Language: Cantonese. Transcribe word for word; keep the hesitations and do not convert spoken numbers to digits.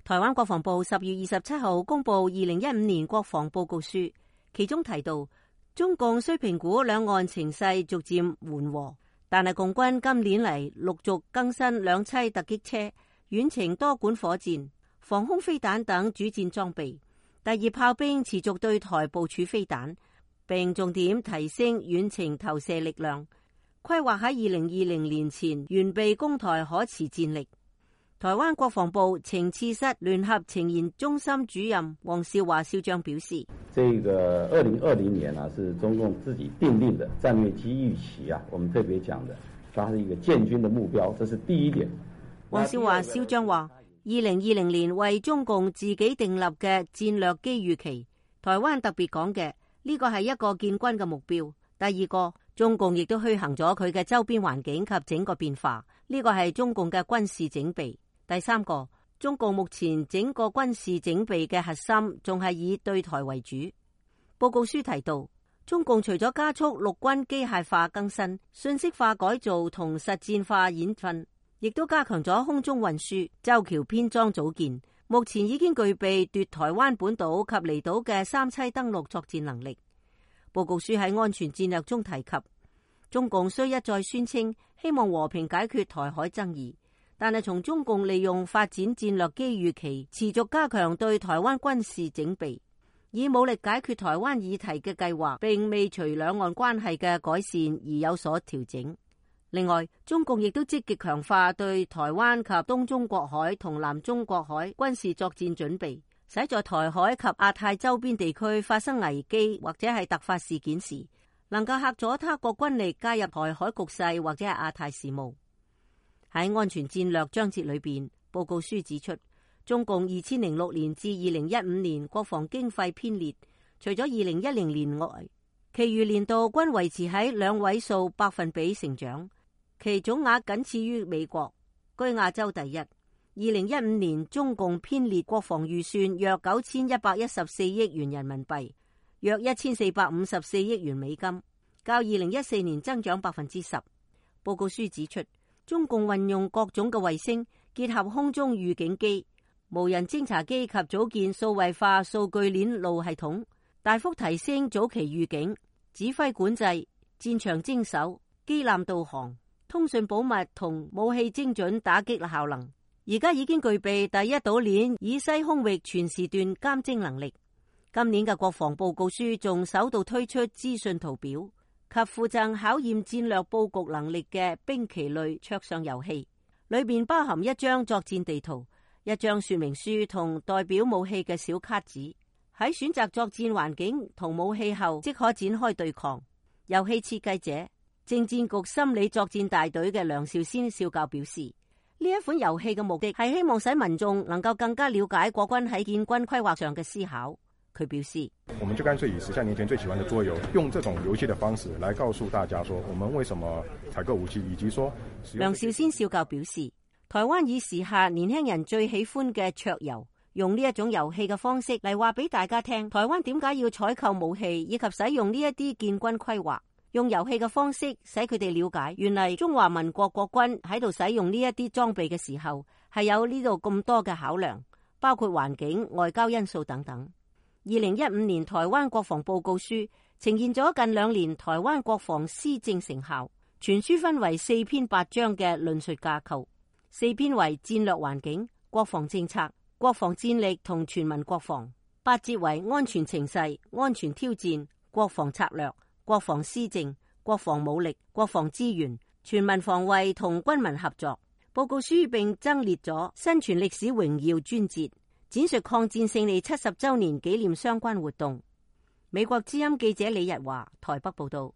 台灣國防部十月二十七號公布二零一五年國防報告書，其中提到中共雖評估兩岸情勢逐漸緩和，但係共軍今年嚟陸續更新兩棲突擊車、遠程多管火箭、防空飛彈等主戰裝備。第二炮兵持續對台部署飛彈，並重點提升遠程投射力量，規劃喺二零二零年前完備攻台可持戰力。台灣國防部情治室聯合情研中心主任黃少華少將表示： 這個二零二零年啊，是中共自己訂定的戰略機遇期啊，我們特別講的，它是一個建軍的目標，這是第一點。 黃少華少將話：二零二零年為中共自己訂立嘅戰略機遇期，台灣特別講嘅呢個係一個建軍嘅目標。第二個，中共亦都虛行咗佢嘅周邊環境及整個變化，呢個係中共嘅軍事整備。第三個，中共目前整個軍事整備嘅核心仲係以對台為主。報告書提到，中共除咗加速陸軍機械化更新、信息化改造同實戰化演訓，亦都加強咗空中運輸、舟橋編裝組建，目前已經具備奪台灣本島及離島嘅三棲登陸作戰能力。報告書喺安全戰略中提及，中共雖一再宣稱希望和平解決台海爭議，但係從中共利用發展戰略機遇期，持續加強對台灣軍事整備，以武力解決台灣議題嘅計劃，並未隨兩岸關係嘅改善而有所調整。另外，中共亦都積極強化對台灣及東中國海同南中國海軍事作戰準備，使在台海及亞太周邊地區發生危機或者係突發事件時，能夠嚇阻他國軍力介入台海局勢或者係亞太事務。喺安全戰略章節裏邊，報告書指出，中共二千零六年至二零一五年國防經費編列，除咗二零一零年外，其餘年度均維持喺兩位數百分比成長，其總額僅次於美國，居亞洲第一。二零一五年中共編列國防預算約九千一百一十四億元人民幣，約一千四百五十四億元美金，較二零一四年增長百分之十。報告書指出，中共運用各種嘅衛星，結合空中預警機、無人偵察機及組建數位化數據鏈路系統，大幅提升早期預警、指揮管制、戰場偵守、機艦導航、通訊保密同武器精準打擊效能。而家已經具備第一島鏈以西空域全時段監偵能力。今年嘅國防報告書仲首度推出資訊圖表及附贈考驗戰略佈局能力嘅兵棋類桌上遊戲，裏面包含一張作戰地圖、一張說明書同代表武器嘅小卡紙。喺選擇作戰環境同武器後，即可展開對抗。遊戲設計者政戰局心理作戰大隊嘅梁兆先少校表示，呢一款遊戲嘅目的係希望使民眾能夠更加了解國軍喺建軍規劃上嘅思考。佢表示， 我們就乾脆以十三年前最喜歡的桌遊，用這種遊戲的方式來告訴大家說，我們為什麼採購武器，以及說梁兆先少校表示，台灣以時下年輕人最喜歡嘅桌遊，用呢一種遊戲嘅方式嚟話俾大家聽，台灣點解要採購武器，以及使用呢一啲建軍規劃。用遊戲嘅方式使佢哋了解，原嚟中華民國國軍喺度使用呢一啲裝備嘅時候，係有呢度咁多嘅考量，包括環境、外交因素等等。二零一五年台灣國防報告書呈現咗近兩年台灣國防施政成效，全書分為四篇八章嘅論述架構，四篇為戰略環境、國防政策、國防戰力同全民國防，八節為安全情勢、安全挑戰、國防策略、國防施政、國防武力、國防資源、全民防衛同軍民合作。報告書並增列咗生存歷史榮耀專節，展述抗戰勝利七十周年紀念相關活動。美國之音記者李日華台北報道。